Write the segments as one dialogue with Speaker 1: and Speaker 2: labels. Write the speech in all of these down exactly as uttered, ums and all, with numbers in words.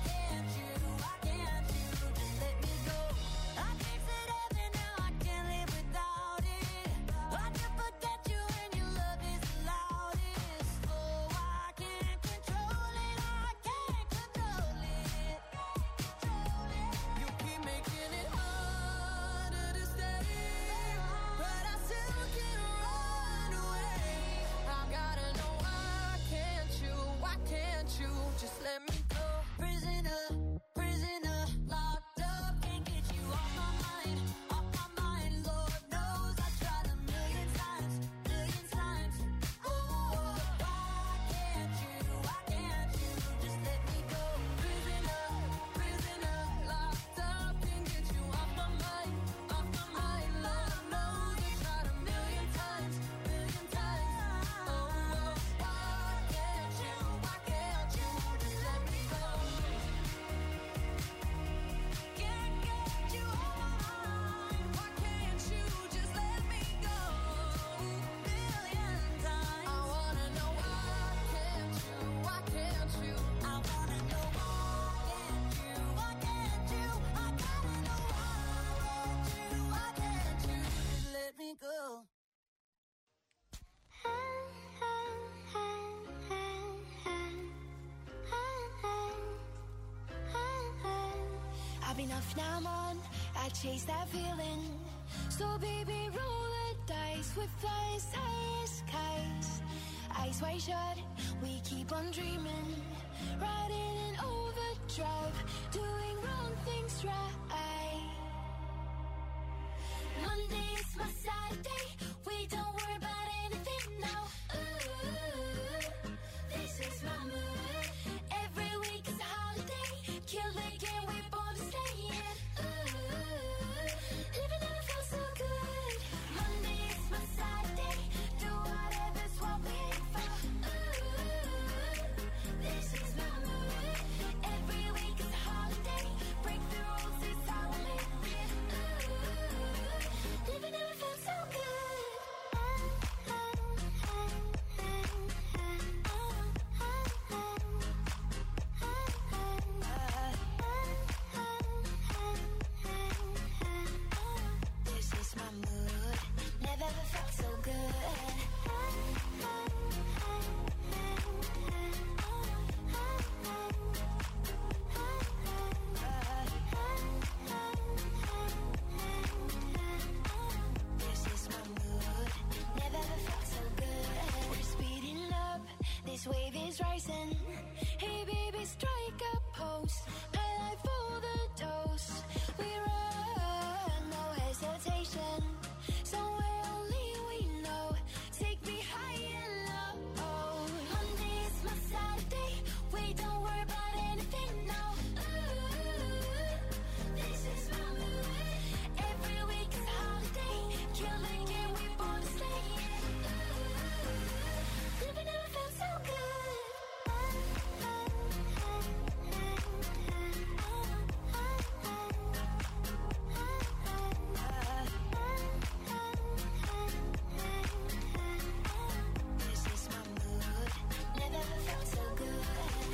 Speaker 1: can't you, why can't you just let me go? I tasted heaven, now I can't live without it. I can forget you when your love is the loudest. Oh, I can't control it, I can't control it. You keep making it harder to stay, but I still can't run away. I gotta know why can't you, why can't you just let me go? Prisoner, prisoner, locked up, can't get you off my mind, off my mind. Lord knows I tried a million times, million times. Oh, why can't you, why can't you just let me go? Prisoner, prisoner, locked up, can't get you off my mind, off my mind. Lord knows I tried a million times, million times. Oh, why can't you, why can't you just let me go? Can't get you off my mind, why can't you just let me go? Million times. I wanna know why can't you, why can't you? I wanna know why can't you, why can't you? I gotta know why can't you, why can't you just let me go?
Speaker 2: I've been off, now I'm on. I chase that feeling. So baby, roll the dice with us, ice skies. Eyes wide shut, we keep on dreaming. Riding in overdrive, doing wrong things right. Monday is my Saturday. We don't worry about anything now. Ooh, this is my mood. Every week is a holiday. Kill the game, we're born to stay in. Ooh, living never felt so good. Monday is my Saturday. Do whatever's what we aim for. Ooh, this is my mood. Every week is a holiday. Break the rules, it's how we live it. Ooh, living never felt so good. This is my mood. Never ever felt so good. This is my mood. Never ever felt so good. We're speeding up. This wave is rising. Hey baby, strike a pose. High life for the dose. We run, no hesitation. Somewhere only we know. Take me high and low. Monday is my Saturday. We don't worry about anything now. Ooh, this is my mood. Every week is a holiday. Kill the game, we born to stay in. Ooh, living never felt so good. This is my mood. Never ever felt so good.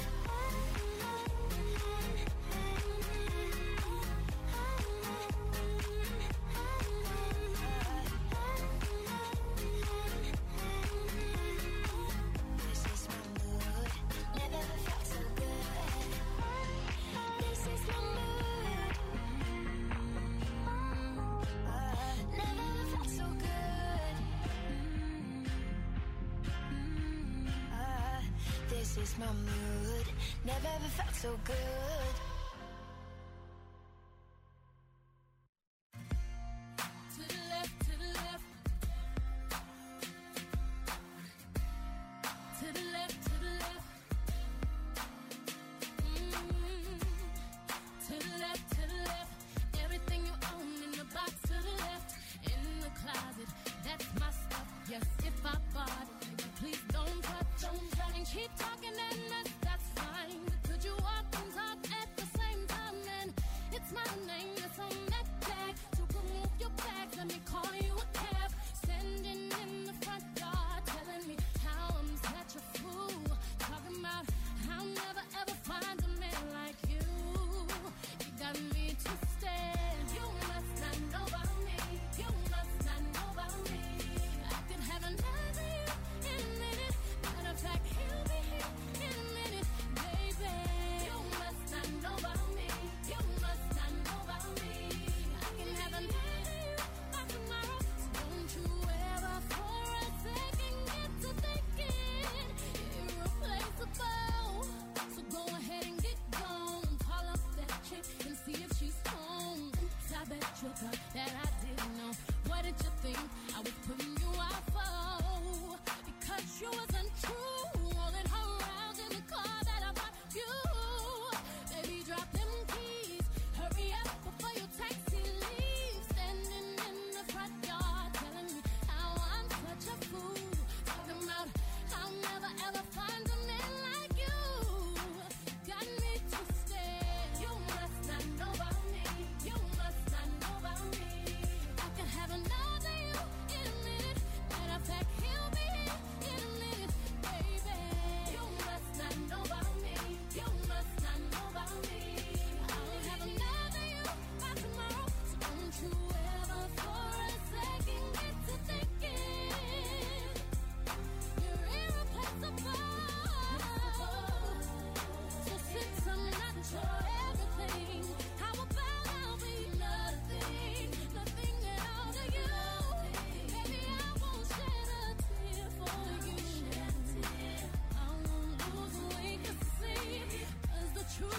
Speaker 2: This is my mood. Never ever felt so good. This is my mood. Never ever felt so good. This is my mood. Never ever felt so good.
Speaker 1: To the left, to the left. To the left, to the left. Mm. To the left, to the left. Everything you own in the box to the left. In the closet, that's my stuff. Yes, if I bought it, baby, please don't touch. Don't touch. And keep talking and that's, that's fine. But could you walk and talk at the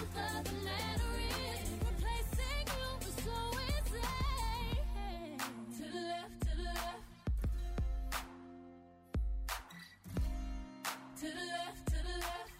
Speaker 1: truth of the matter is, replacing you was so easy. To the left, to the left. To the left, to the left.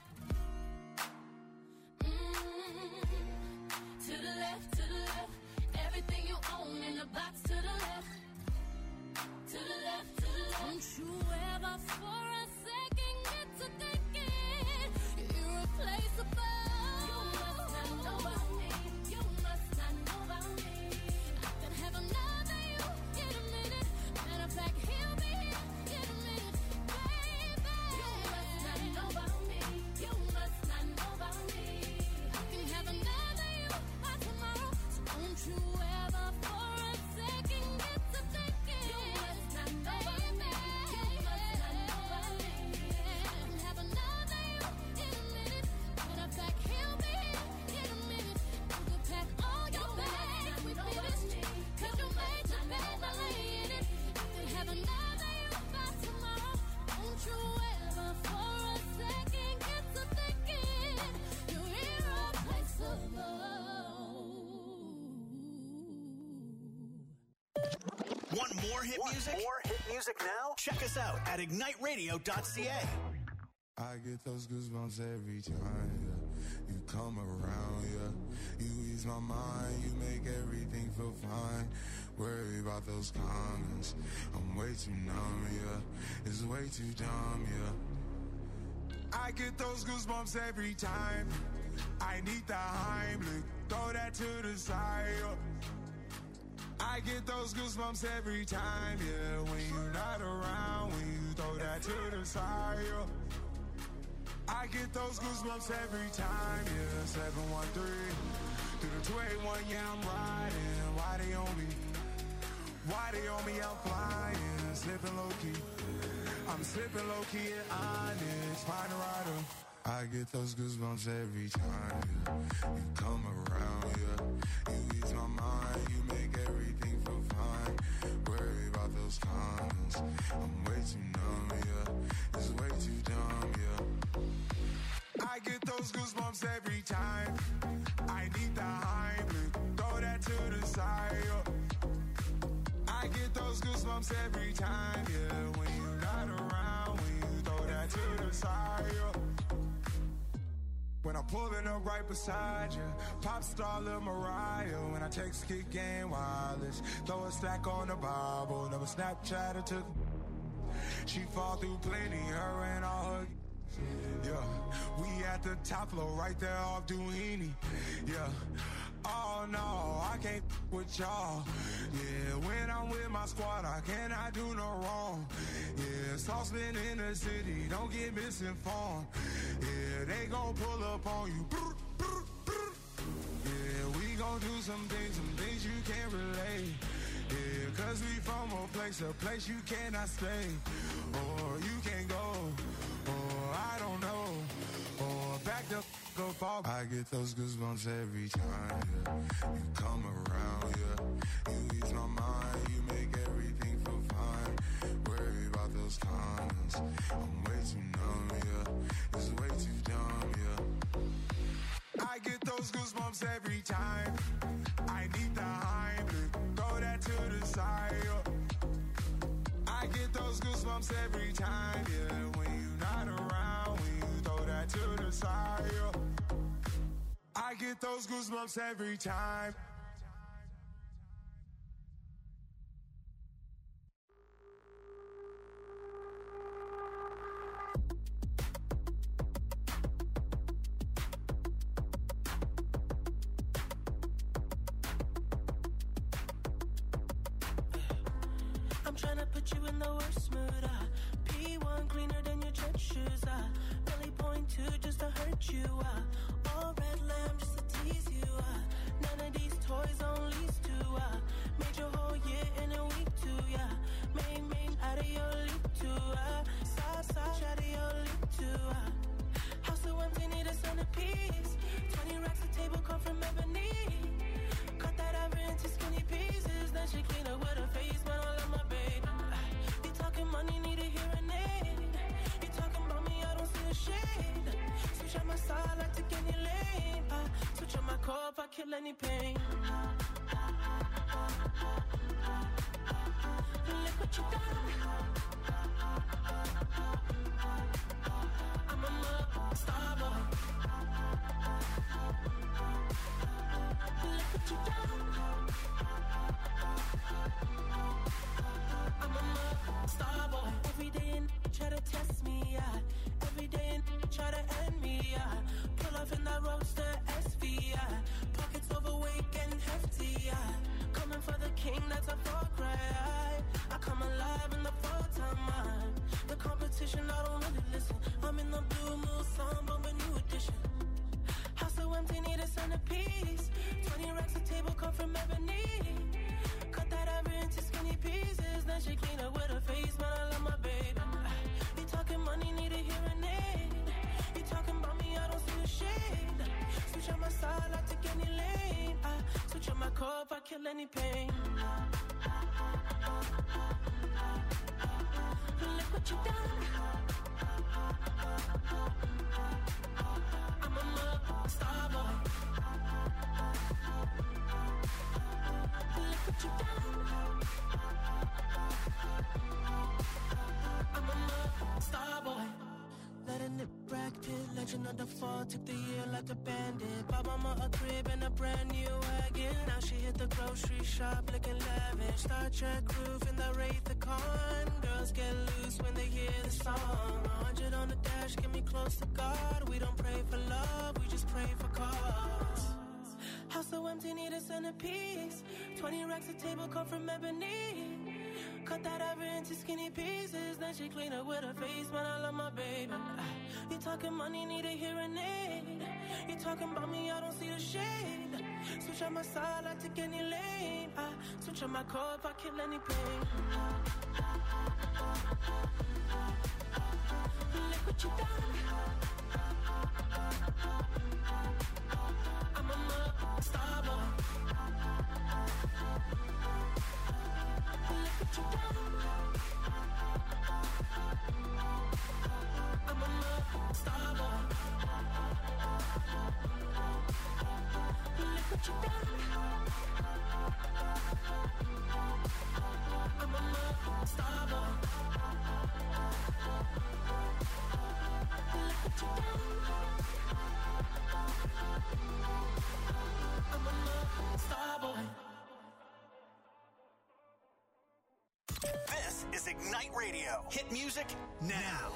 Speaker 1: Mm-hmm. To the left, to the left. Everything you own in the box to the left. To the left, to the left. Don't you ever for a second get to thinking you're irreplaceable. You must not know about me. You must not know about me. I can have another you in a minute. Matter of fact, he'll be here in a minute, baby. You must not know about me. You must not know about me. I can have another you by tomorrow. So don't you ever for a second get to thinking you must not know about me. You must not know about me. I can have another you in a minute. Matter of fact, he'll be here in a minute. You can pack all your bags, we finished. Cause you made your bed, now lay in it. I can have another you by tomorrow. Don't you ever for a second get to thinking you're irreplaceable.
Speaker 3: Want more hit music? More hit music now? Check us out at ignite radio dot c a.
Speaker 4: I get those goosebumps every time, yeah. You come around, yeah. You ease my mind, you make everything feel fine. Worry about those comments, I'm way too numb, yeah. It's way too dumb, yeah. I get those goosebumps every time. I need the Heimlich, throw that to the side, yeah. I get those goosebumps every time, yeah. When you're not around, when you throw that to the side, yeah. I get those goosebumps every time, yeah. seven one three, through the two eight one, yeah, I'm riding. Why they on me? Why they on me? I'm flying, slipping low-key. I'm slipping low-key at Onyx, find a rider. I get those goosebumps every time, yeah. You come around, yeah. You ease my mind, you make everything feel fine. Worry about those comments, I'm way too numb, yeah. It's way too dumb, yeah. I get those goosebumps every time. I need the Heimlich, throw that to the side, yeah. I get those goosebumps every time, yeah. When you're not around, when you throw that to the side, yeah. When I'm pulling up right beside you, pop star Lil Mariah. When I text Kick Game Wireless, throw a stack on the Bible. Never Snapchat or took. She fall through plenty, her and all her. Yeah, we at the top floor, right there off Duini. Yeah. Oh no, I can't with y'all. Yeah, when I'm with my squad, I cannot do no wrong. Yeah, saucepan in the city, don't get misinformed. Yeah, they gon' pull up on you. Yeah, we gon' do some things, some things you can't relate. Yeah, cause we from a place, a place you cannot stay. Or you can't go, or I don't know. Or back the f*** up off. I get those goosebumps every time, yeah. You come around, yeah. You ease my mind, you make everything feel fine. Worry about those comments, I'm way too numb, yeah. It's way too dumb, yeah. I get those goosebumps every time. I need the Heimlich, throw that to the side, yeah. I get those goosebumps every time, yeah. When you're not around, when you throw that to the side, yeah. I get those goosebumps every time.
Speaker 5: I'm tryna put you in the worst mood, uh. P one cleaner than your church shoes, uh. Really point two just to hurt you, uh. All red lamb just to tease you, uh. None of these toys on lease to, uh. Made your whole year in a week too, yeah. Main, main, out of your league too, uh. Side, side, out of your league too, uh. House so empty, need a centerpiece. twenty racks a table come from ebony. Cut that ever into skinny pieces. Then she clean up with her face, but I love my baby. You talking money, need a hearing aid. You talking about me, I don't see a shade. Switch out my side, like to get any lane. core if I kill any pain. Look what you done. I'm a love star boy. Look what you done. I'm a love star boy. Every day and try to test me, yeah. Every day and try to end me, yeah. Pull off in that roadster S V, yeah. Pockets overweight and hefty, yeah. Coming for the king, that's a far cry. I come alive in the full-time mind. The competition, I don't really listen. I'm in the blue moon song, but a new edition. House so empty, need a centerpiece. Twenty racks of table come from ebony. Cut that ever into skinny pieces. Then she clean up with her face, man, I love my baby. You talking money, need a hearing aid. You talking about me, I don't see a shade. Switch on my side, I take any lane. I switch on my core if I kill any pain. Look what you done. I'm a love star boy. Look what you done. I'm a love star boy. Letting it Brad Pitt, legend of the fall, took the year like a bandit. Bought mama a crib and a brand new wagon. Now she hit the grocery shop looking lavish. Star Trek roof in the Wraith the Con. Girls get loose when they hear the song. A hundred on the dash, get me close to God. We don't pray for love, we just pray for cause. House so empty, need a centerpiece. Twenty racks of table come from ebony. Cut that ever into skinny pieces. Then she clean up with her face, man, I love my baby. You talking money, need a hearing aid. You talking about me, I don't see the shade. Switch on my side, I take any lane. I switch on my core if I kill any pain. Look what you done. I'm a love star boy. Look what you done. I'm a love star boy. Look what you done. I'm a love star boy. Look what you done. I'm a love star boy.
Speaker 3: This is Ignite Radio. Hit music now.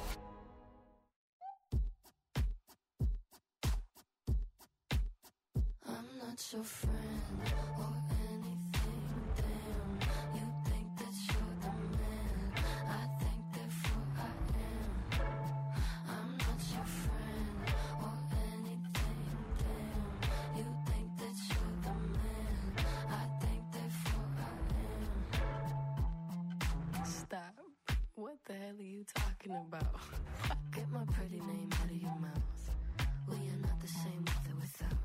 Speaker 2: I'm not your friend or anything, damn. You think that you're the man, I think therefore I am. I'm not your friend or anything, damn. You think that you're the man, I think therefore I am.
Speaker 6: Stop. What the hell are you talking about?
Speaker 2: Get my pretty name out of your mouth. We are not the same with or without.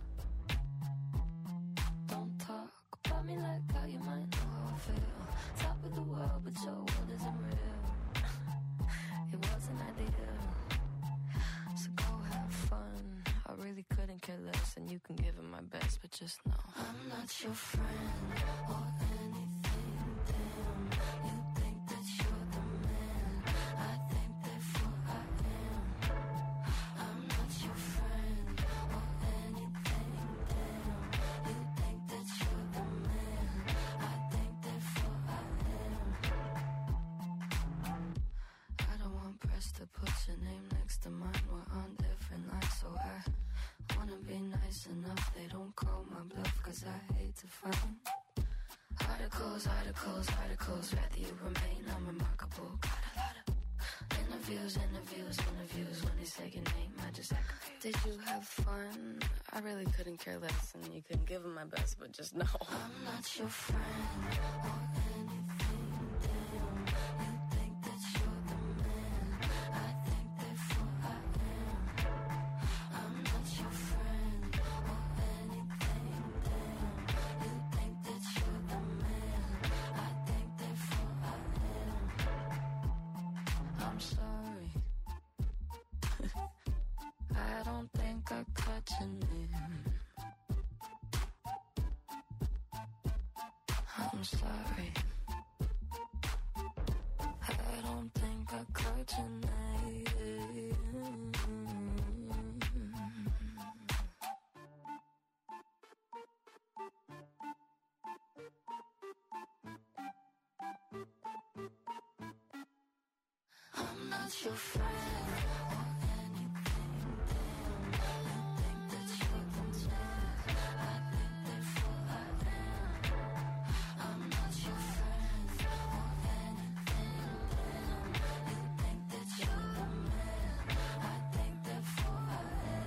Speaker 2: Don't talk about me like how you might know how I feel. Top of the world, but your world isn't real. It wasn't ideal. So go have fun. I really couldn't care less, and you can give it my best, but just know I'm not your friend or anything, damn. You think that you're the man, I think therefore I am. I'm not your friend or anything, damn. You think that you're the man, I think therefore I am. I don't want press to put your name next to mine. We're on different lines, so I wanna be nice enough. They don't call my bluff, cause I hate to find articles, articles, articles. Rather you remain unremarkable. Got a lot of interviews, interviews, interviews. When they say your name, I just act confused.
Speaker 6: Did you have fun? I really couldn't care less, and you couldn't give it my best, but just know
Speaker 2: I'm not your friend or anything, damn. You think that you're the man, I think therefore I am. I'm not your friend or anything, damn. You think that you're the man, I think therefore I am. I'm sorry. I don't think I cut your name.
Speaker 6: I'm sorry. I don't think I cried tonight. I'm not your friend or anything, damn. You think that you're the man, I think therefore I am. I'm not your friend or anything, damn. You think that you're the man, I think therefore I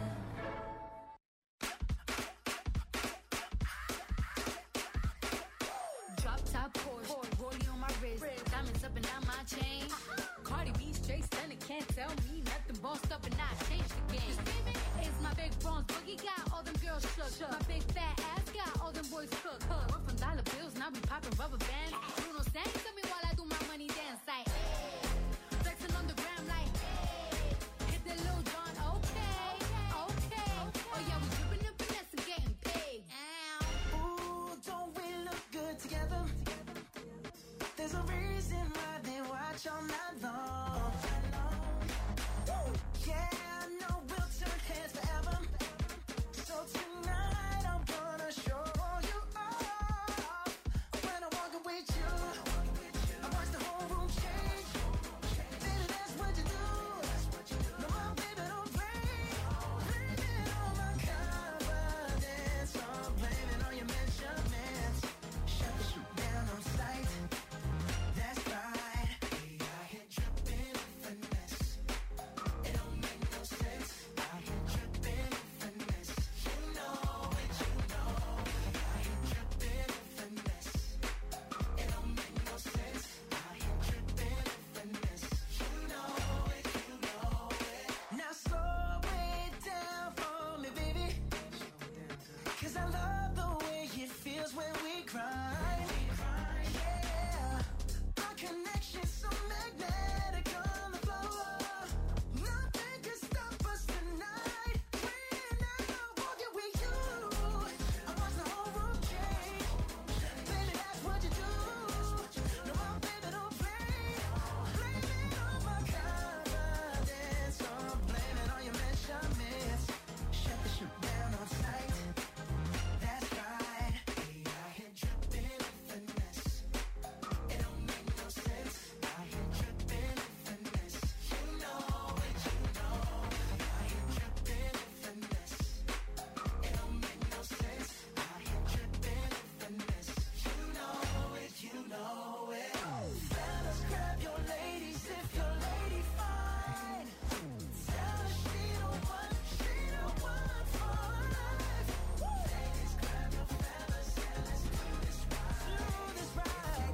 Speaker 6: am.
Speaker 7: Drop top Porsche, rollie on my wrist, diamonds up and down my chain. Cardi B straight stunning, can't tell me nothing. Bossed up and I changed the game. It's my big bronze boogie, got all them girls shook. My big fat ass got all them boys cooked. We're from dollar bills, now we popping rubber bands. Bruno sang to me while I do my money dance like, hey. Flexing on the gram like, hey. Hit the Lil Jon, okay, okay. Oh yeah, we dripping and finesse and getting paid. Ow.
Speaker 5: Ooh, don't we look good together? There's a reason why they watch all night long. Woo! Yeah, I know we'll turn heads forever. So tonight I'm gonna show you off. When I'm walking with you, I watch the whole room change. Baby, that's what you do. No, my baby, don't play. Blame it on my confidence. I'm blaming on your measurements. Shut the shoot down on sight. That's right. We out here dripping finesse. It don't make no sense. Out here dripping finesse. You know it, you know. We out here dripping finesse. It don't make no sense. Out here dripping finesse. You know it, you know it. Now slow it down for me, baby. 'Cause I love the way it feels when we grind. Yeah, our connection's so magnetic on the floor. Nothing can stop us tonight. When I'm walking with you, I watch the whole room change. Baby, that's what you do. No, my baby, don't play. Blame it on my confidence. I'm blaming on your measurements. Shut the shoot down on sight. That's right. We out here dripping finesse. It don't make no sense. Out here dripping finesse. You know it, you know. We out here dripping finesse. It don't make no sense. Out here dripping finesse. You know it, you know it. Fellas, grab your ladies if your lady fine. Tell her she the one, she the one for life. Ladies, grab your fellas and let's do this right. Do this right.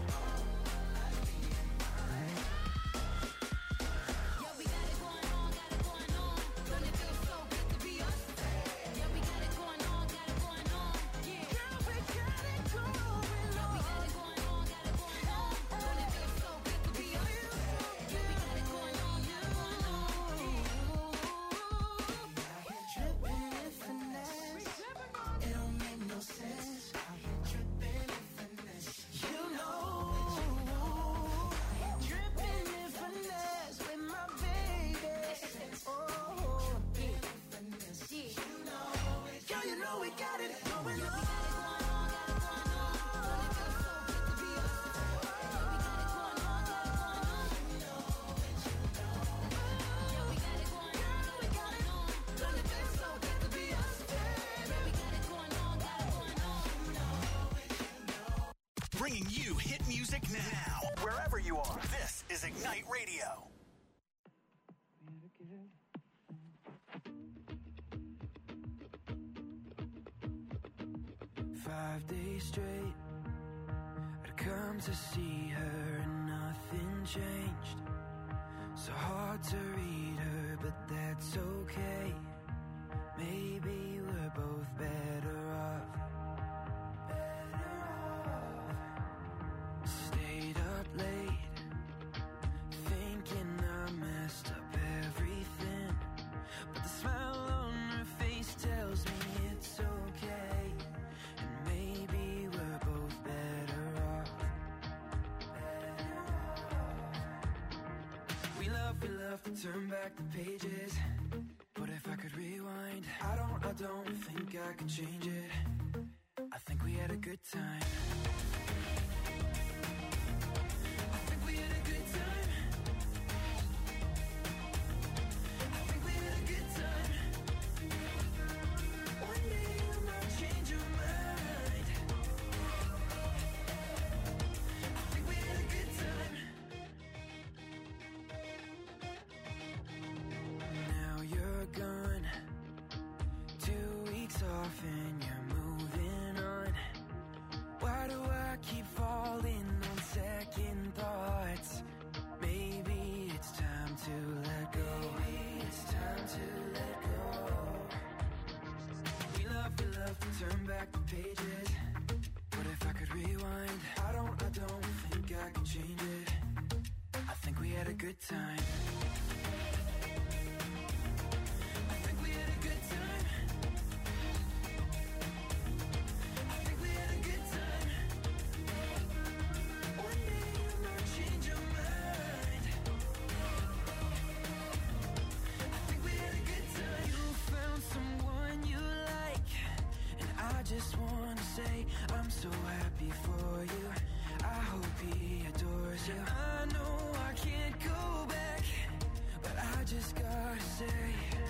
Speaker 7: Yeah, we got it going on, got it going on. Don't it feel so good to be us? Yeah, we got it going on, got it going on. Yeah,
Speaker 5: Girl, we got it going on.
Speaker 7: yeah, we got it going on, got it going on. Don't it feel so good to be us? Yeah, we got it going on, got it going on.
Speaker 5: Out here dripping in finesse. It don't make no sense. Out here dripping in finesse. You know. Dripping in finesse with my baby. Oh, finesse. You know it. Girl, you know we got it going on.
Speaker 3: Bringing you hit music now. Wherever you are, this is Ignite Radio.
Speaker 8: Five days straight, I'd come to see her and nothing changed. So hard to read her, but that's okay. Maybe we're both better off. Better off. Stayed up late, thinking I messed up everything. But the smile on her face tells me it's okay. And maybe we're both better off. turn back the pages, but if I could rewind, I don't, I don't think I could change it. I think we had a good time. I think we had a good time. I think we had a good time. One day you might change your mind. I think we had a good time. Now you're gone, two weeks off and you're moving on. Why do I keep falling on second thoughts? Maybe it's time to let go. Maybe it's time to let go. We love, we love to turn back the pages, but if I could rewind, I don't, I don't think I could change it. I think we had a good time. I think we had a good time. I think we had a good time. One day you might change your mind. I think we had a good time. You found someone you like, and I just wanna say I'm so happy for you. I hope he adores you. I know I can't go back, but I just gotta say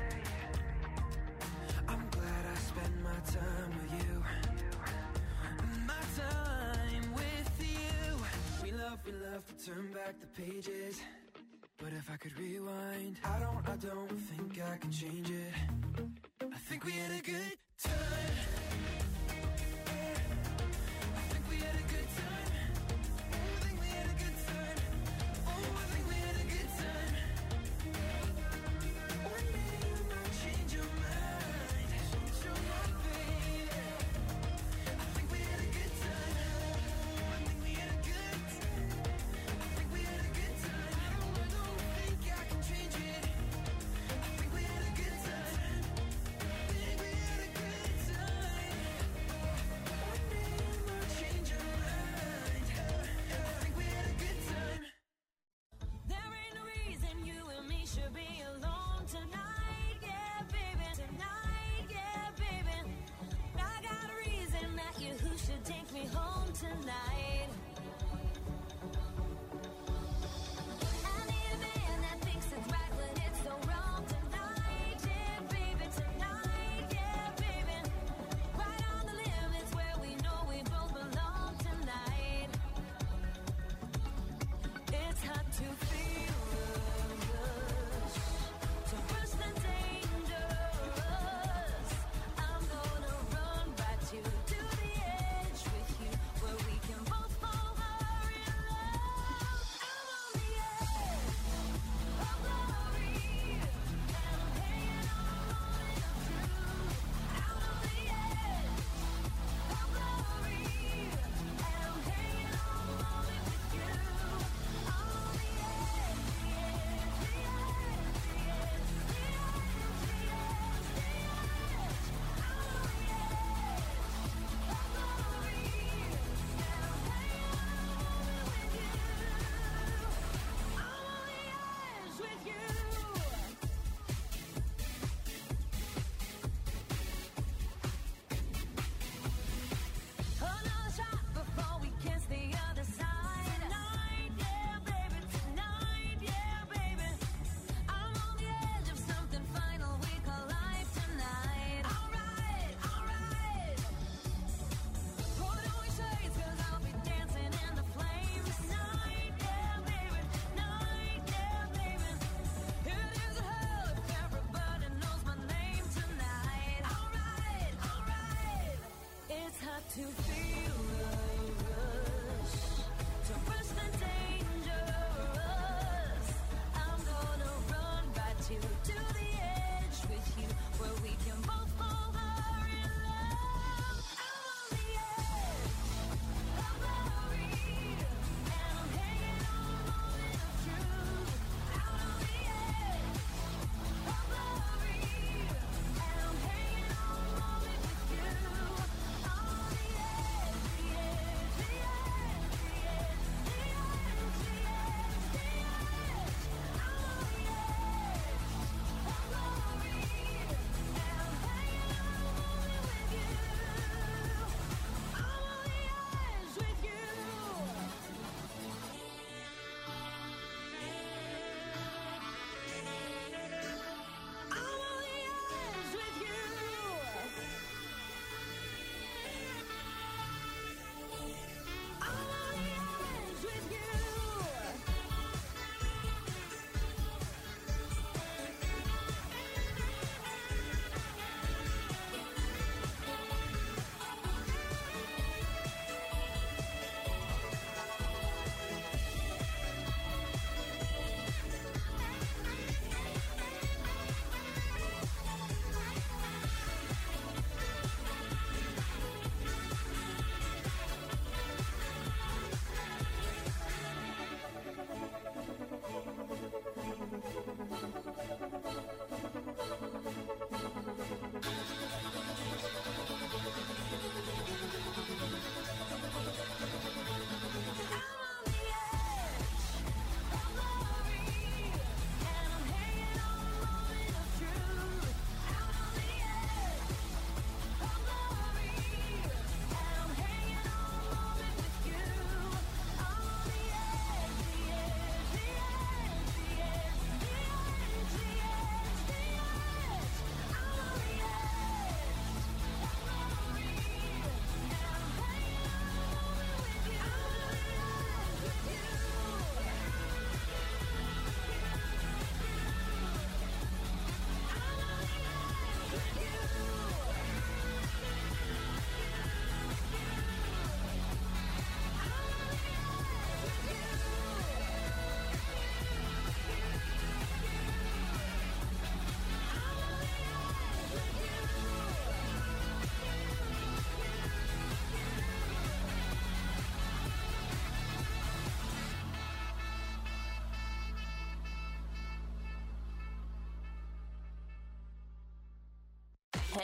Speaker 8: I'm glad I spent my time with you. My time with you. We love, we love to turn back the pages, but if I could rewind, I don't, I don't think I can change it. I think we had a good time. I think we had a good time. Oh, I think we had a good time. Oh, I think we had a good time. One day you might change your mind. Change your mind, baby. I think we had a good time. Oh, I think we had a good time. I think we had a good time. I don't, I don't think I can change it. I think we had a good time. I think we had a good time. One day you might change your mind. I think we had a good time.
Speaker 1: There ain't no reason you and me should be alone tonight, yeah, baby. Tonight, yeah, baby. I got a reason that you who should take me home tonight. I need a man that thinks it's right when it's so wrong tonight, yeah, baby. Tonight, yeah, baby. Right on the limits where we know we both belong tonight. It's hard to feel the rush, to rush the dangerous. I'm gonna run right you to the edge with you, where we can both fall hard in love. I'm on the edge of glory, and I'm hanging on a moment of truth. Out on the edge of glory, and I'm hanging on a moment with you. I'm on the edge, the edge, the edge, the edge, the edge, the edge, the edge. I'm on the edge of glory, and I'm hanging on a moment with you. I'm on the edge with you. Another shot before we kiss the other side. Tonight, yeah, baby. Tonight, yeah, baby. I'm on the edge of something final we call life tonight. Alright, alright. Put on your shades, 'cause I'll be dancing in the flames. Tonight, yeah, baby. Tonight, yeah, baby. It is a hell if everybody knows my name tonight. Alright, alright. It's hard to feel the rush, to rush the dangerous. I'm gonna run right you to the edge with you, where we can both fall hard in love. I'm on the edge of glory, and I'm hanging on a moment of truth. Out on the edge of glory, and I'm hanging on a moment with you. I'm on the edge.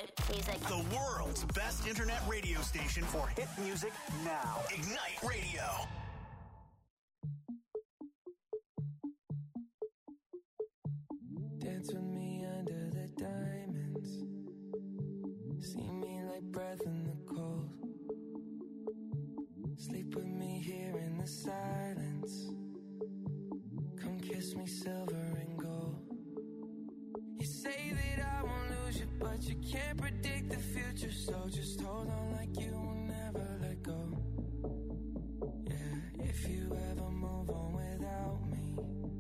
Speaker 9: hit music.
Speaker 3: The world's best internet radio station for hit music now. Ignite Radio.
Speaker 8: Dance with me under the diamonds. See me like breath in the cold. Sleep with me here in the silence. Come kiss me silver and gold. You say that I won't lose you, but you can't predict the future. So just hold on like you will never let go. Yeah, if you ever move on without me,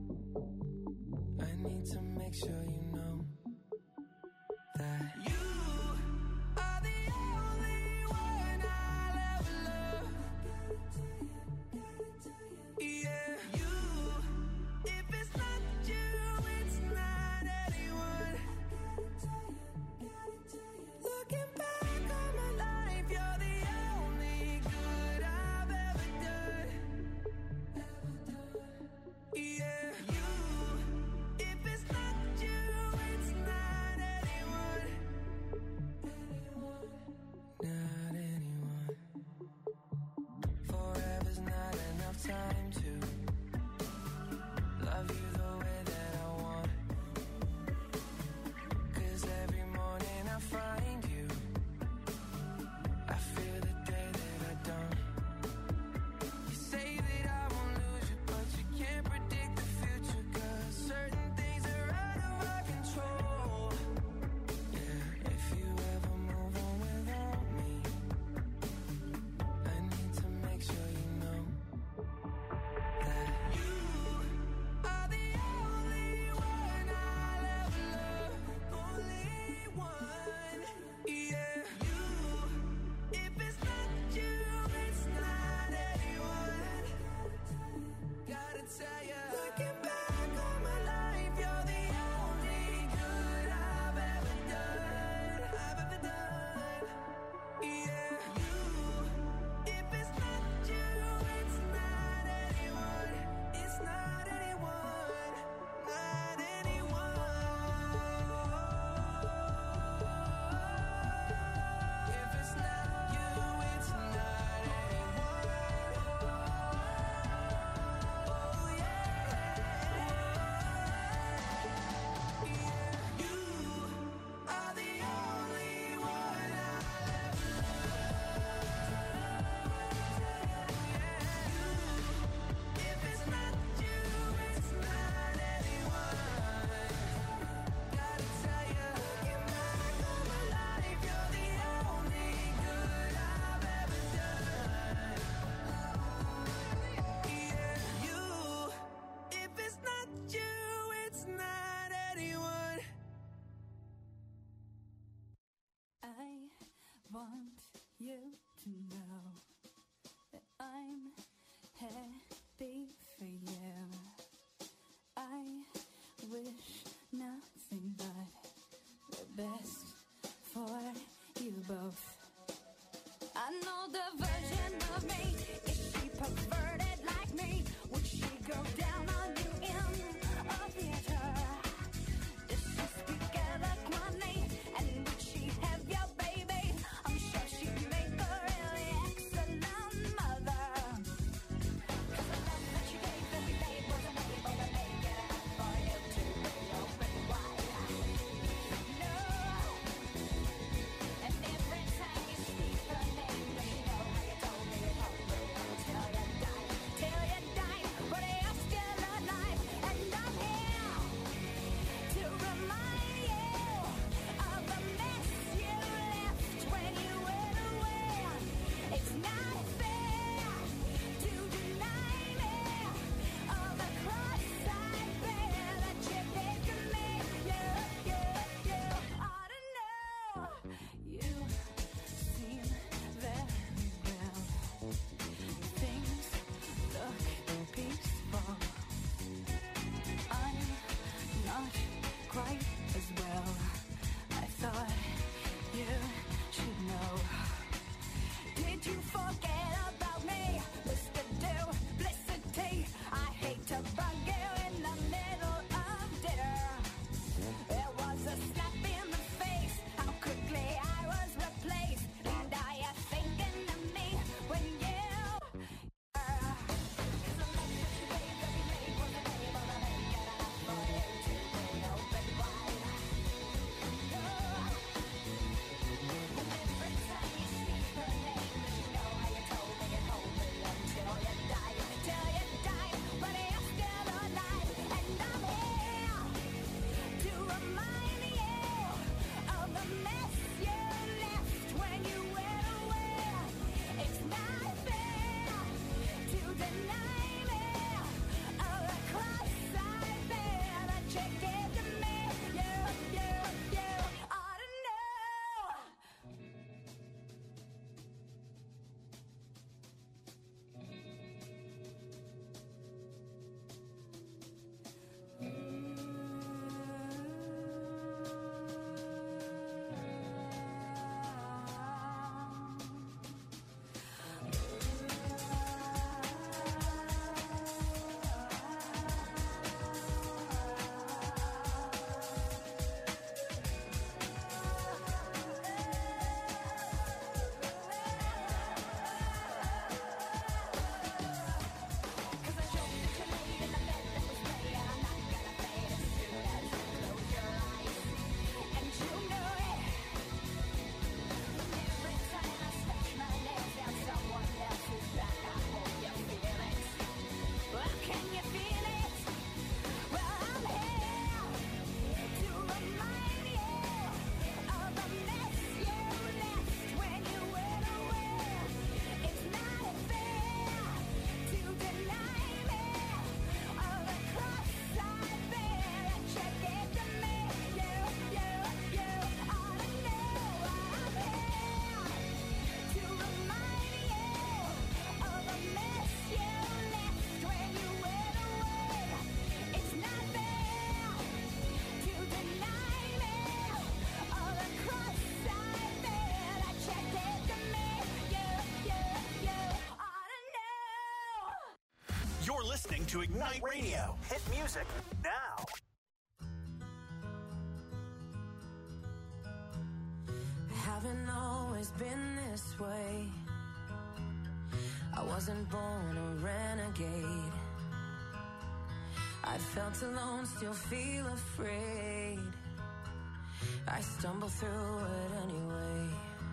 Speaker 8: I need to make sure you know that you are the only one I'll ever love. Yeah, you. If it's not you, it's not anyone. Looking back on my life, you're the only good I've ever done. Yeah, you. If it's not you, it's not anyone. Not anyone. Forever's not enough time to love you the way that I want. 'Cause every morning I find you, I fear the day that I don't. You say that I won't lose you, but you can't predict the future. 'Cause certain things are out of our control. Yeah, if you ever move on without me, I need to make sure you know that you are the only one I'll ever love. Only one. Yeah, you. If it's not you, it's not anyone. Gotta tell ya, looking back on my life, you're the only good I've ever done. I've ever done. Yeah, you. If it's not you, it's not anyone. It's not anyone. Not anyone. If it's not you, it's not anyone. Oh yeah. Yeah, you are the only one I'll ever love. If it's not you, it's not anyone. Gotta tell ya, looking back on my life, you're the only good I've ever done. Yeah, you. If it's not you, it's not anyone.
Speaker 6: I want you to know that I'm happy for you. I wish nothing but the best for you both. I know the version of me. Is she perverted like me? Would she go down on you in a theater? Does she speak eloquently? And would she have your baby? I'm sure she'd make a really excellent mother. 'Cause the love that she gave every day wasn't able to make it up for you to be open wide. No. And every time you speak her name, does she know how you told me you told me until you died, till you died, but you're still alive.
Speaker 3: listening to Ignite Radio. Hit music now.
Speaker 5: Haven't always been this way. I wasn't born a renegade. I felt alone, still feel afraid. I stumble through it anyway.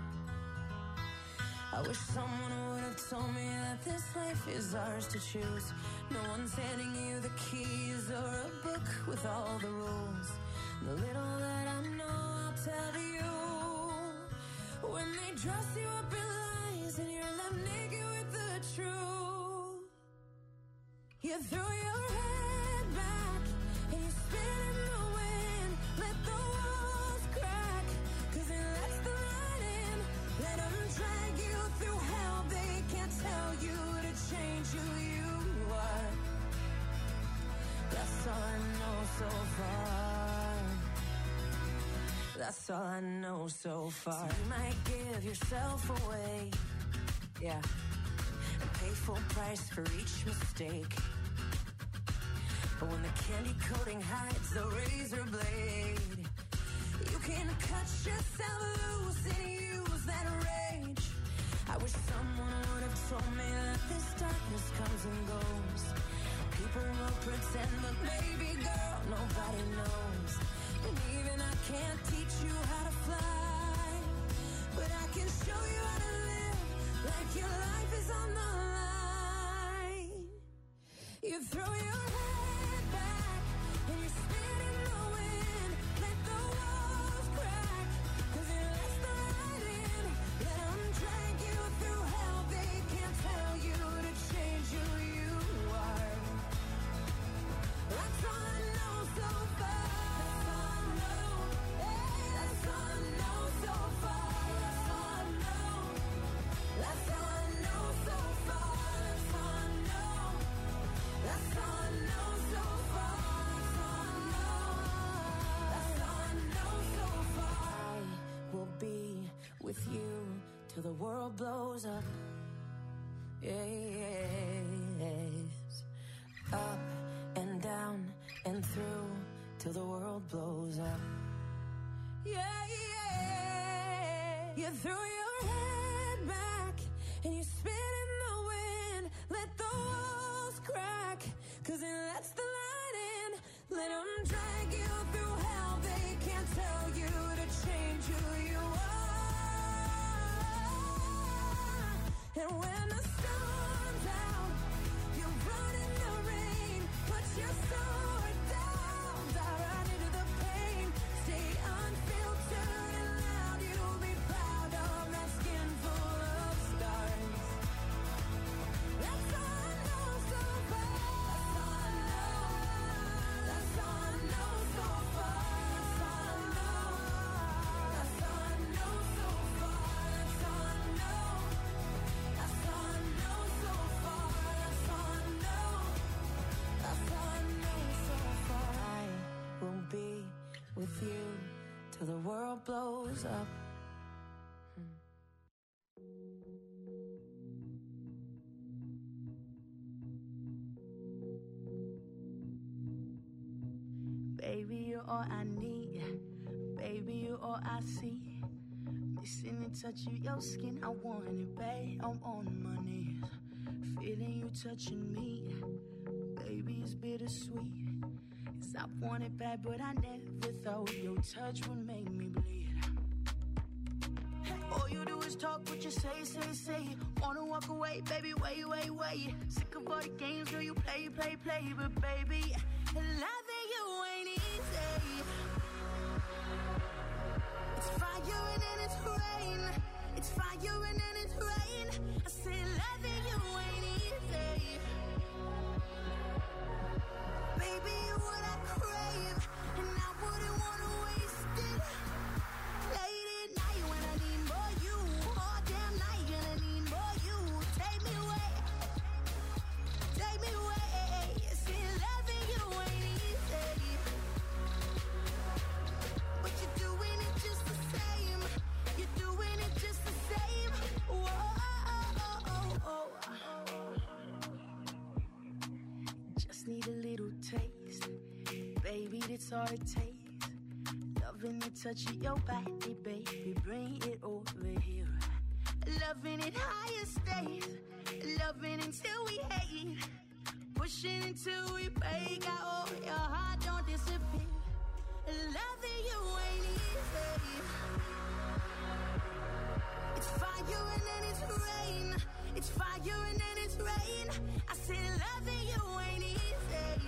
Speaker 5: I wish someone would have told me that this life is ours to choose. No one's handing you the keys or a book with all the rules. The little that I know, I'll tell you. When they dress you up in lies and you're left naked with the truth, you throw your head back and you spin in the wind. Let the walls crack, cause it lets the light in. Let them drag you through hell. They can't tell you to change who you are. That's all I know so far. That's all I know so far. So you might give yourself away, yeah, and pay full price for each mistake. But when the candy coating hides the razor blade, you can cut yourself loose and use that rage. I wish someone would have told me that this darkness comes and goes. People will pretend, but baby girl, nobody knows. And even I can't teach you how to fly, but I can show you how to live like your life is on the line. You throw your head back and you spin in the wind. Let the walls crack, cause it lets the light in. Let them drag you through hell. They can't tell you to change who you are. That's all I know so far. With you till the world blows up. Yes. Up and down and through till the world blows up. Yeah, yeah. You throw your head back and you spin in the wind. Let the walls crack, cause it lets the light in. Let them drag you through hell. They can't tell you to change who you are. And when the storm's out, you run in the rain. Put your sword down, dive right into the pain. Stay unfiltered and loud. You'll be proud of that skin full of stars. That's all I know so far. That's all I know. That's all I know so far. That's all I know. That's all I know so far. That's all I know. That's all I know so far. That's all I know. That's all I know so far. I will be with you till the world blows up.
Speaker 9: Baby, you're all I need. Baby, you're all I see. Missing the touch of your skin, I want it, babe. I'm on my knees, feeling you touching me. Baby, it's bittersweet. Cause I want it bad, but I never thought your touch would make me bleed. All you do is talk what you say, say, say. Wanna walk away, baby, wait, wait, wait. Sick of all the games, girl, you play, play, play. But baby, loving you ain't easy. It's fire and then it's rain. It's fire and then it's rain. I say loving you ain't easy. Baby, you're what I crave, and I wouldn't wanna waste it. Late at night when I need more you, all damn night and I need more you. Take me away, take me away. See, loving you ain't easy, but you're doing it just the same. You're doing it just the same. Whoa. need a little taste. Baby, that's all it takes. Loving the touch of your body, baby, bring it over here. Loving it higher stays. Loving until we hate. Pushing until we break out. Oh, your heart don't disappear. Loving you ain't easy. It's fire and then it's rain. It's fire and then it's rain. I said loving you ain't easy.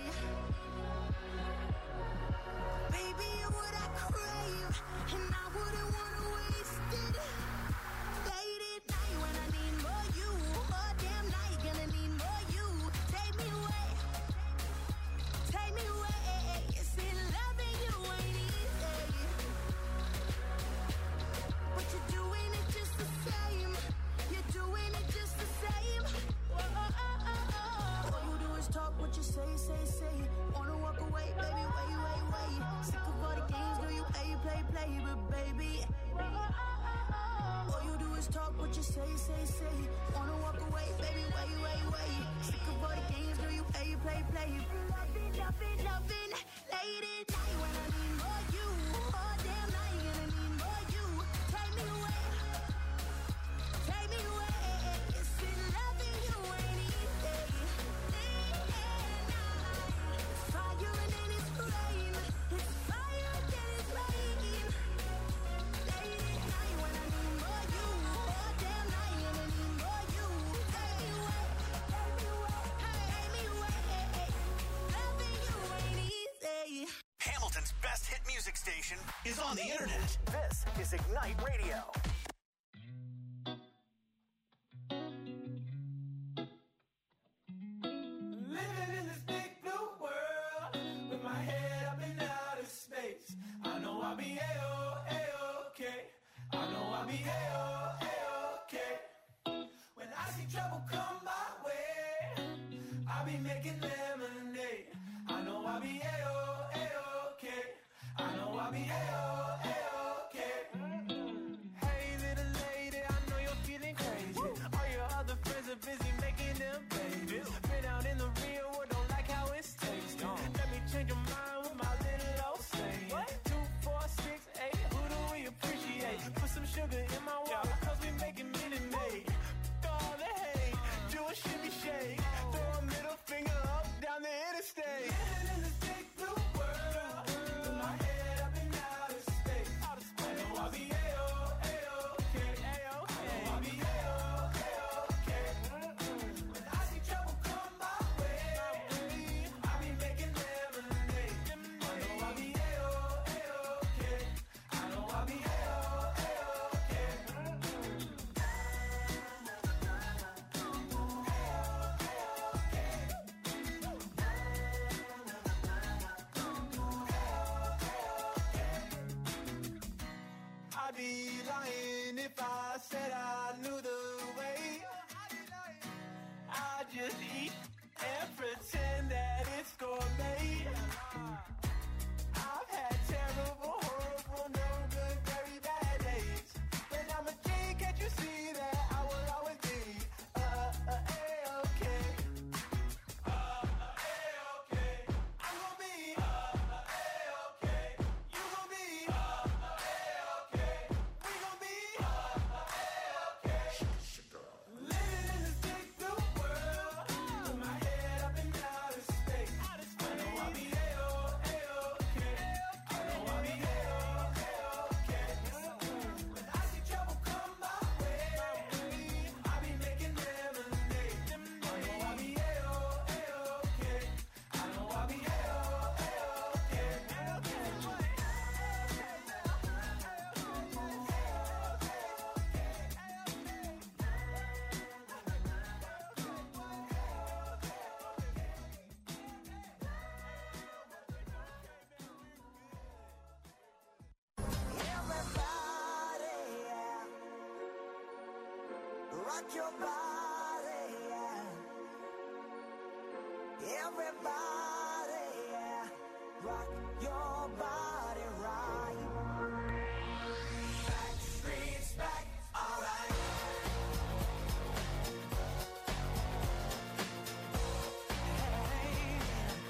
Speaker 9: Baby, you're what I crave, and I wouldn't wanna waste it. Late at night when I need more you. Oh, damn night, gonna need more you. Take me away. Take me away. You said loving you ain't easy. But you're doing it just the same. You're doing it just the same. Oh, oh, oh, oh, oh. All you do is talk what you say, say, say. Wanna walk away, baby, wait, wait, wait. Sick of all the games, girl, you play, play, play. But baby, oh, oh, oh, oh. All you do is talk what you say, say, say. Wanna walk away, baby, wait, wait, wait. Sick of all the games, girl, you play, play, play. Loving, loving, loving. Late at night when I need more you. Oh, damn night, gonna need more you. Take me away. Take me away. You said loving you ain't easy. It's fire and then it's rain. It's fire and then it's rain. Late at night when I need more you. Oh, damn night, gonna need more you. Take me away. Take me away. Take me away. Loving you ain't easy.
Speaker 3: Hamilton's best hit music station is on the internet. This is Ignite Radio.
Speaker 8: Living in this big blue world with my head up in outer space. I know I'll be A-O, A-OK. I know I'll be A-O, A-OK. When I see trouble come my way, I'll be making lemonade. I know I'll be A-O, A-OK. I know I'll be A-O, A-OK. Hey little lady, I know you're feeling crazy. All your other friends are busy making them babies. Been out in the real world, don't like how it's tasting. Let me change your mind with my little old saying. Two, four, six, eight, who do we appreciate? Put some sugar in my water, cause we making Minute Maid. Throw all the hate, do a shimmy shake. Throw a middle finger up down the interstate. Living in this big blue world with my head up in outer space. I know I'll be A-O, A-OK. I know I'll be A-O, A-OK. When I see trouble come my way, I'll be making lemonade. I know I'll be A-O, A-OK. I know I'll be A-O, A-OK. I'd be lying if I said I knew the way. I just eat and pretend that it's gourmet. I've had terrible, horrible, no good, very bad days. When I'm a king, can't you see that I will always be uh, uh, A-OK. Uh, uh, A-OK. I'm gonna be uh, uh, A-OK. You gon' be uh, uh, A-OK. We gon' be uh, uh, A-OK. Living in this big blue world with my head up in outer space. I know I'll be A-O, A-OK. I know I'll be A-O, A-OK. When I see trouble come my way, I'll be making lemonade. I know I'll be A-O, A-OK. I know I'll be A-O,
Speaker 10: Everybody, yeah. Rock your body, yeah. Everybody, yeah. Rock your body right. Back streets back, alright. Hey,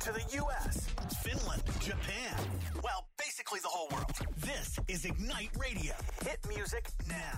Speaker 3: to the U S, Finland, Japan. Well, basically the whole world. This is Ignite Radio. Hit music now.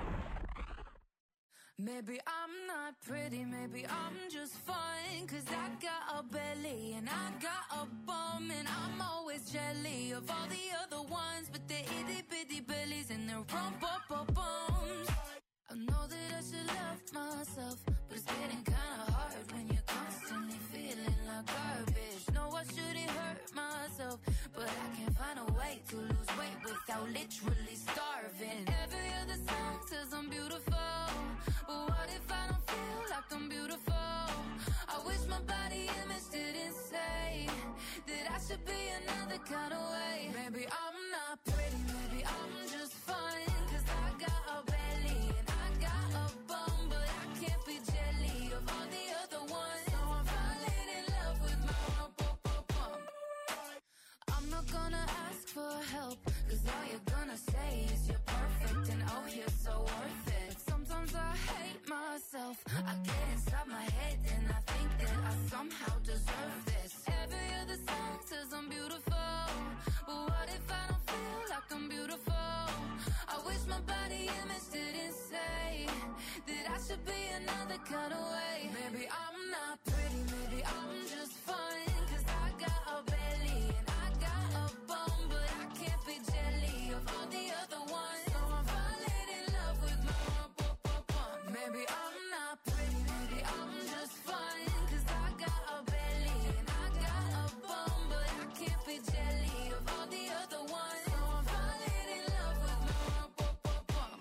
Speaker 11: Maybe I'm not pretty, maybe I'm just fine. Cause I got a belly and I got a bum. And I'm always jelly of all the other ones. But they're itty bitty bellies and they're rump up up bums. I know that I should love myself, but it's getting kinda hard when you're constantly feeling like garbage. No, I shouldn't hurt myself, but I can't find a way to lose weight without literally starving. Every other song says I'm beautiful, but what if I don't feel like I'm beautiful? I wish my body image didn't say that I should be another kind of way. Maybe I'm not pretty, maybe I'm just fine. Cause I got a belly and I got a bum, but I can't be jelly of all the other ones. So I'm falling in love with my rump up up bum. I'm not gonna ask for help, cause all you're gonna say is you're perfect and oh you're so worth it. Sometimes I hate myself, I get inside my head and I think that I somehow deserve this. Every other song says I'm beautiful, but what if I don't feel like I'm beautiful? I wish my body image didn't say that I should be another kind of way. Maybe I'm not pretty, maybe I'm just fine. Cause I got a belly and I got a bum, but I can't be jelly of all the other ones. So I'm falling in love with my rump up up bum. Maybe I'm not pretty, maybe I'm just fine. Cause I got a belly and I got a bum, but I can't be jelly of all the other ones. So I'm falling in love with my rump up up bum.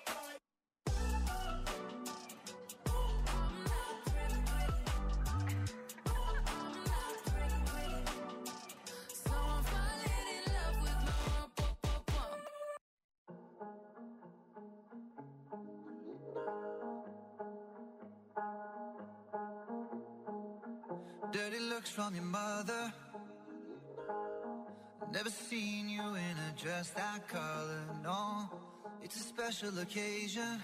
Speaker 11: I'm not pretty, pretty. I'm not pretty, pretty. So I'm falling in love with my rump up up bum.
Speaker 8: Dirty looks from your mother. Never seen you in a dress that color, no. It's a special occasion.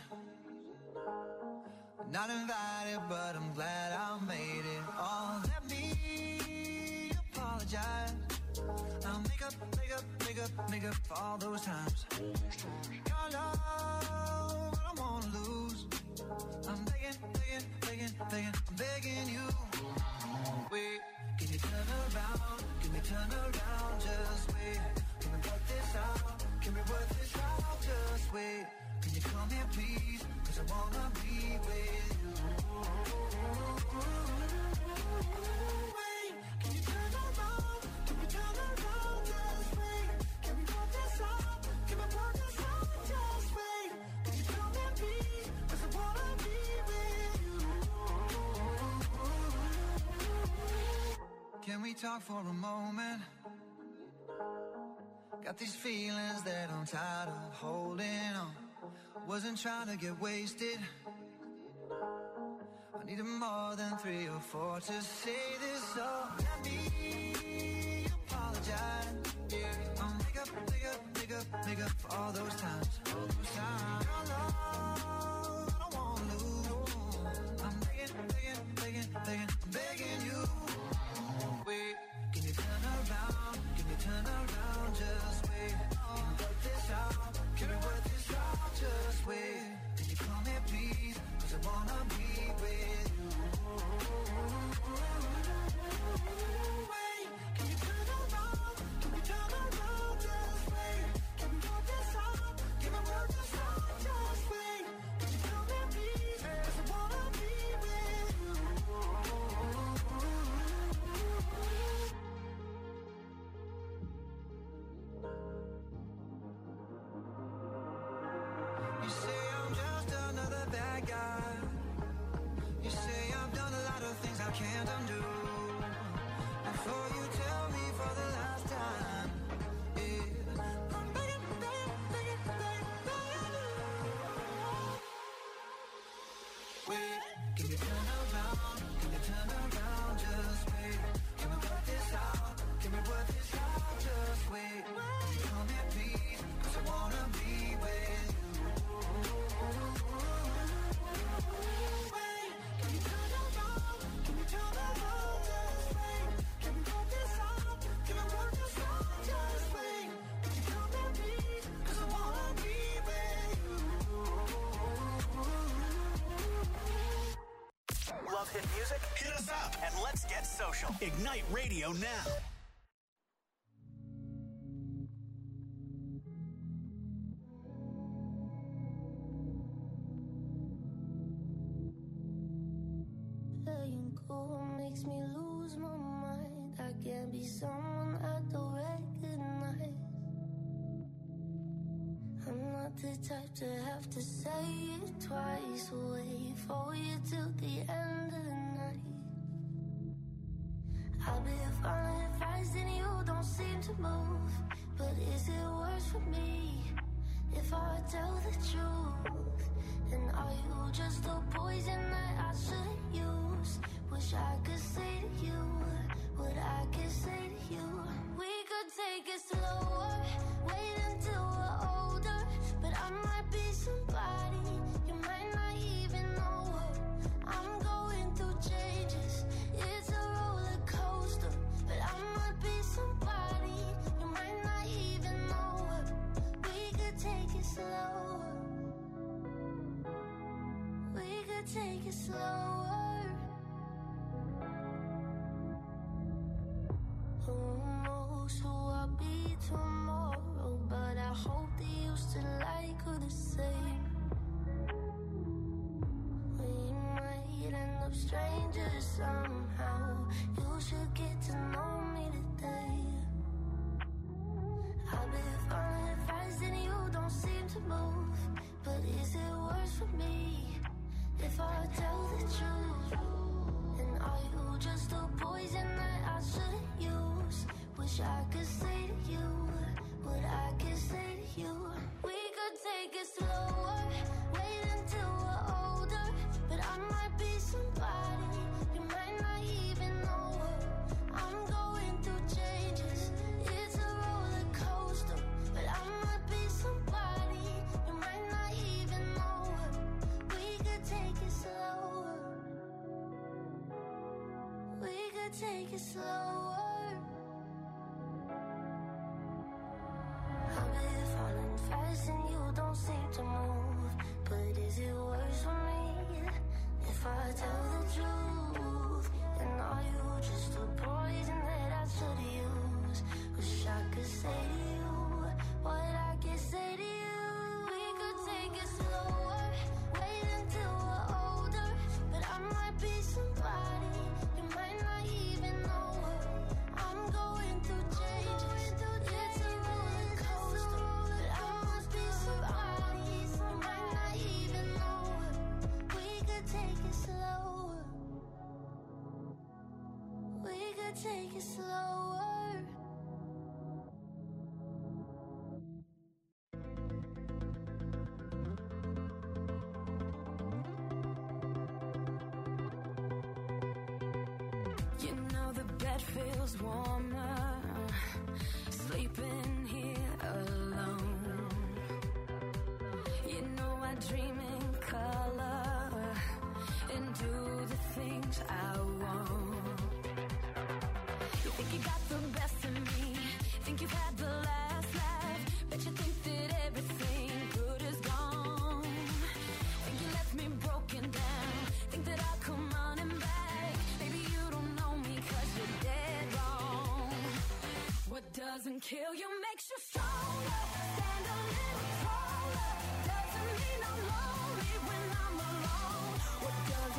Speaker 8: Not invited, but I'm glad I made it. Oh, let me apologize. I'll make up, make up, make up, make up for all those times. Your love, I don't wanna lose. I'm begging, begging, begging, begging, I'm begging you. Wait, can you turn around? Can we turn around? Just wait. Can we work this out? Can we work this out? Just wait. Can you come here, please? Cause I wanna be with you. Wait, can you turn around? Can we turn around? Just wait. Can we work this out? Can we work this out? Just wait. Can you come here, please? Cause I wanna be with you. Can we talk for a moment? Got these feelings that I'm tired of holding on. Wasn't trying to get wasted. I needed more than three or four to say this. So let me apologize. Yeah, I'll make up, make up, make up, make up for all those times. All those times. Your love, I don't wanna lose. I'm begging, begging, begging, begging, I'm begging you. Wait, can you turn around? Can you turn around? Just wait. Can we work this out? Can we work this out? Just wait. Can you come here, please? Cause I wanna be with you. Wait, can you turn around? Can we turn around? Just wait. Can we work this out? Can we work this out? Just wait. Can you come here, please? Cause I wanna be with you. You say I'm just another bad guy. You say I've done a lot of things I can't undo. Before you tell me for the last time, yeah, I'm begging, begging, begging, begging, begging you. Wait, can you turn around? Can you turn around? Just wait. Can we work this out? Can we work this out? Just wait. Can you come here, please? Cause I wanna be with you. Wait, can you turn around? Can you turn around? Just wait. Can we
Speaker 3: love hit music? Hit us up and let's get social. Ignite Radio now.
Speaker 2: Letting go makes me lose my mind. I can't be someone I don't recognize. I'm not the type to have to say it twice. Wait for you till the end of the night. I've been following advice and you don't seem to move. But is it worse for me if I tell the truth? And are you just a poison that I shouldn't use? Wish I could say to you what I could say to you. We could take it slower, wait until we're older. But I might be somebody you might not even know her. I'm going through changes, it's a roller coaster. But I might be somebody you might not even know her. We could take it slower, we could take it slower. Who knows who I'll be tomorrow? But I hope they used to like her the same. We might end up strangers somehow. You should get to know me today. I've been following advice and you don't seem to move. But is it worse for me if I tell the truth? And are you just a poison that I shouldn't use? Wish I could say to you what I could say to you. We could take it slower, wait until we're older. But I might be somebody you might not even know her. I'm going through changes, it's a roller coaster. But I might be somebody you might not even know her. We could take it slower, we could take it slower. I've been falling fast and you don't seem to move. But is it worse for me if I tell the truth? And are you just a poison that I should use? Wish I could say to you what I can say to you. We could take it slower, wait until we're older. But I might be somebody you might not even know her. I'm going through changes, it's a roller coaster. But I must be somebody you might not even know her. We could take it slower, we could take it slower. You know the bed feels warmer, sleeping here alone. You know I dream in color and do the things I want. You think you got the best of me, think you've had the last laugh. Bet you think that everything good is gone. Think you left me broken down, think that I'll come running back. Maybe you don't know me 'cause you're dead wrong. What doesn't kill you makes you stronger. Stand a little taller. Doesn't mean I'm lonely when I'm alone. What doesn't